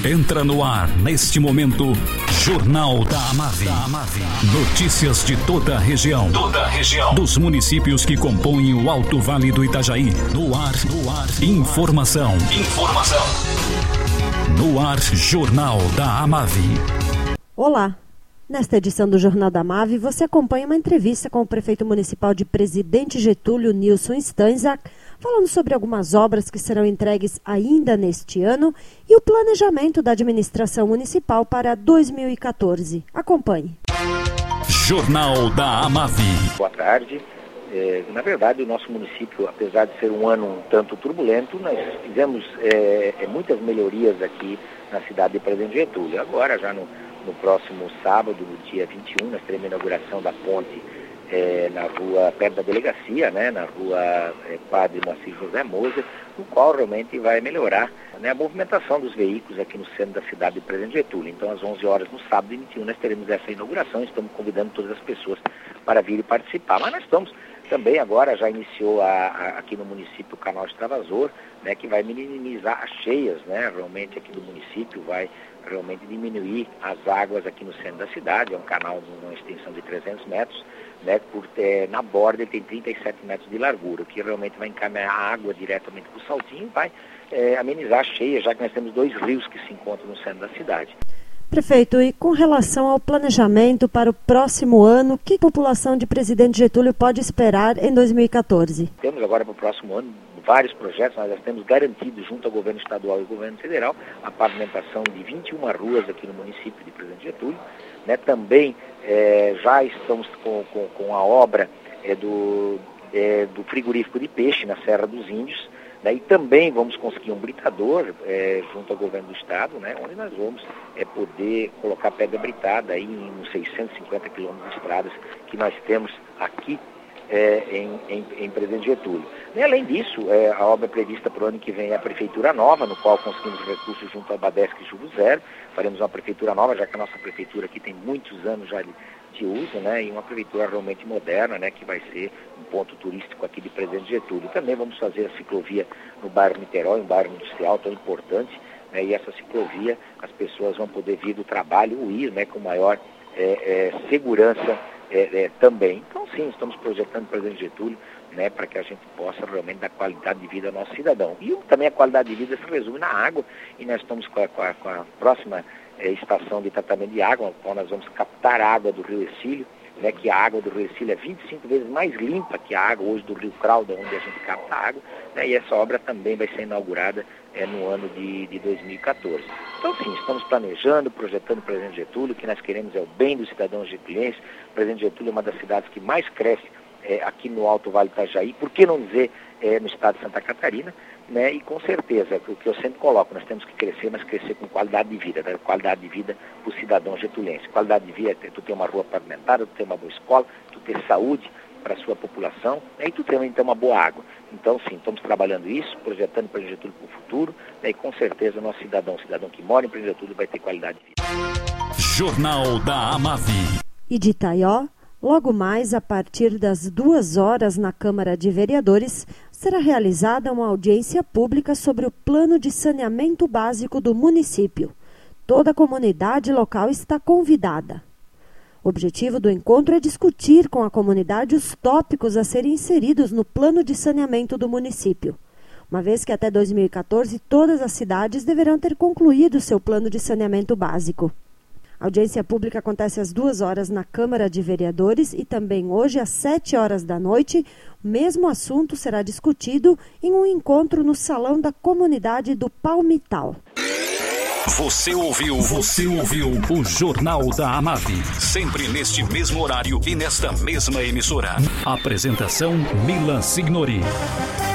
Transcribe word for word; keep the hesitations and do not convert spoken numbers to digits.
Entra no ar, neste momento, Jornal da Amave. Notícias de toda a região. Toda a região. Dos municípios que compõem o Alto Vale do Itajaí. No ar, no ar. Informação. Informação. No ar, Jornal da Amave. Olá. Nesta edição do Jornal da Amave, você acompanha uma entrevista com o prefeito municipal de Presidente Getúlio, Nilson Stanczak, falando sobre algumas obras que serão entregues ainda neste ano e o planejamento da administração municipal para dois mil e quatorze. Acompanhe. Jornal da Amave. Boa tarde. É, na verdade, o nosso município, apesar de ser um ano um tanto turbulento, nós fizemos é, muitas melhorias aqui na cidade de Presidente Getúlio. Agora, já no, no próximo sábado, no dia vinte e um, nós teremos a inauguração da ponte É, na rua, perto da delegacia, né, na rua é, Padre Moacir José Moser, no qual realmente vai melhorar, né, a movimentação dos veículos aqui no centro da cidade de Presidente Getúlio. Então, às onze horas no sábado, dia vinte e um, nós teremos essa inauguração, estamos convidando todas as pessoas para vir e participar. Mas nós estamos também agora, já iniciou a, a, aqui no município o canal Extravasor, né, que vai minimizar as cheias, né, realmente aqui do município, vai realmente diminuir as águas aqui no centro da cidade. É um canal de uma extensão de trezentos metros, né, por, é, na borda ele tem trinta e sete metros de largura, o que realmente vai encaminhar a água diretamente para o Saltinho e vai é, amenizar a cheia, já que nós temos dois rios que se encontram no centro da cidade. Prefeito, e com relação ao planejamento para o próximo ano, o que a população de Presidente Getúlio pode esperar em dois mil e quatorze? Temos agora para o próximo ano vários projetos, nós já temos garantido junto ao governo estadual e ao governo federal a pavimentação de vinte e uma ruas aqui no município de Presidente Getúlio, né? Também é, já estamos com, com, com a obra é, do, é, do frigorífico de peixe na Serra dos Índios, né? E também vamos conseguir um britador é, junto ao governo do estado, né? Onde nós vamos é, poder colocar pedra britada aí em uns seiscentos e cinquenta quilômetros de estradas que nós temos aqui É, em, em, em Presidente Getúlio. E, além disso, é, a obra prevista para o ano que vem é a Prefeitura Nova, no qual conseguimos recursos junto ao Badesc e Jugo Zero. Faremos uma Prefeitura Nova, já que a nossa Prefeitura aqui tem muitos anos já de, de uso, né, e uma Prefeitura realmente moderna, né, que vai ser um ponto turístico aqui de Presidente Getúlio. Também vamos fazer a ciclovia no bairro Niterói, um bairro industrial tão importante, né, e essa ciclovia as pessoas vão poder vir do trabalho ou ir, né, com maior é, é, segurança É, é, também. Então, sim, estamos projetando o Presidente Getúlio, né, para que a gente possa realmente dar qualidade de vida ao nosso cidadão. E também a qualidade de vida se resume na água, e nós estamos com a, com a, com a próxima é, estação de tratamento de água, onde nós vamos captar a água do Rio Ercílio, né, que a água do Rio Ercílio é vinte e cinco vezes mais limpa que a água hoje do Rio Crauda, onde a gente capta a água, né, e essa obra também vai ser inaugurada é, no ano de, de dois mil e quatorze. Então, sim, estamos planejando, projetando o Presidente Getúlio, o que nós queremos é o bem do cidadão getúliense. O Presidente Getúlio é uma das cidades que mais cresce é, aqui no Alto Vale do Itajaí, por que não dizer é, no estado de Santa Catarina, né? E com certeza, o que eu sempre coloco, nós temos que crescer, mas crescer com qualidade de vida, né? Qualidade de vida para o cidadão getulense. Qualidade de vida é tu ter uma rua pavimentada, tu ter uma boa escola, tu ter saúde para a sua população, né? E tu ter então uma boa água. Então, sim, estamos trabalhando isso, projetando para o Getúlio para o futuro, né? E com certeza o nosso cidadão, o cidadão que mora em Getúlio vai ter qualidade de vida. Jornal da Amave. E de Itaió, logo mais a partir das duas horas na Câmara de Vereadores, será realizada uma audiência pública sobre o plano de saneamento básico do município. Toda a comunidade local está convidada. O objetivo do encontro é discutir com a comunidade os tópicos a serem inseridos no plano de saneamento do município, uma vez que até dois mil e quatorze todas as cidades deverão ter concluído seu plano de saneamento básico. A audiência pública acontece às duas horas na Câmara de Vereadores e também hoje às sete horas da noite. O mesmo assunto será discutido em um encontro no Salão da Comunidade do Palmital. Você ouviu, você ouviu o Jornal da Amave, sempre neste mesmo horário e nesta mesma emissora. Apresentação Milan Signori.